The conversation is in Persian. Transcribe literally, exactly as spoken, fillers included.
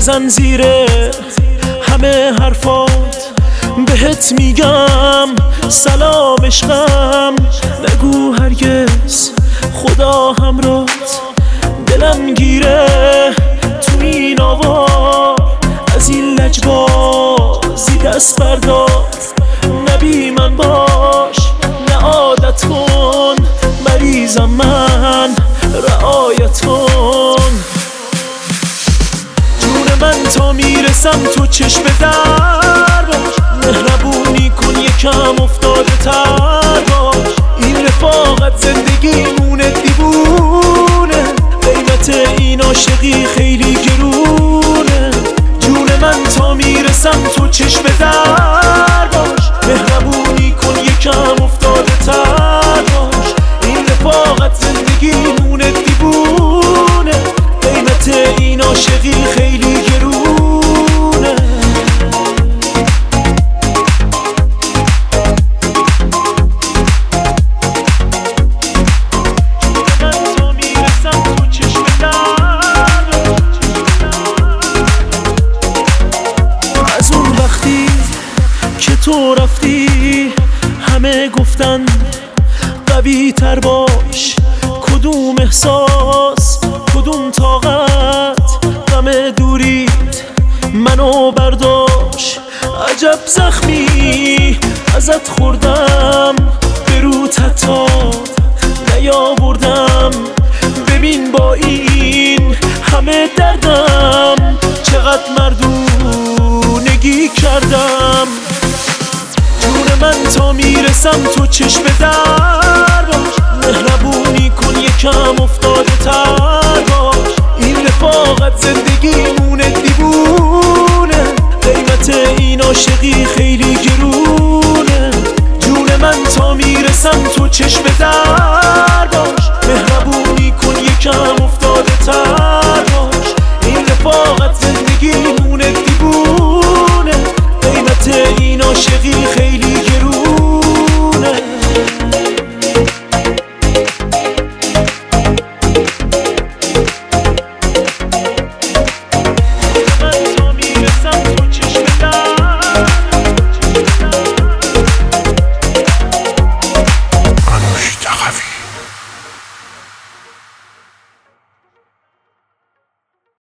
بزن زیر همه حرفات، بهت میگم سلام عشقم، نگو هرگز خدا همراهت. دلم گیره تو این آوار، از این لجبازی دست بردار. نبی من باش نه عادت کن، مریضم من رعایت کن. جون من تا میرسم تو چشم در باش، مهربونی کن یکم افتاده تر باش. این رفاقت زندگیمونه دیوونه، قیمت این عاشقی خیلی گرونه. جون من تا میرسم تو چشم در باش، مهربونی کن یکم افتاده تر باش. این رفاقت زندگیمونه دیوونه، قیمت این عاشقی خیلی گرونه. از اون وقتی که تو رفتی همه گفتن قوی تر باش. کدوم احساس کدوم طاقت، غم دوریت منو برداشت. عجب زخمی ازت خوردم، به روت حتی نیاوردم. ببین با این همه دردم چقدر مردونگی کردم. جون من تا میرسم تو چشم در باش، مهربونی کن یکم افتاده تر باش. این رفاقت زندگیمونه دیوونه، قیمت این عاشقی خیلی گرونه. جون من تا میرسم تو چشم در باش، مهربونی کن یکم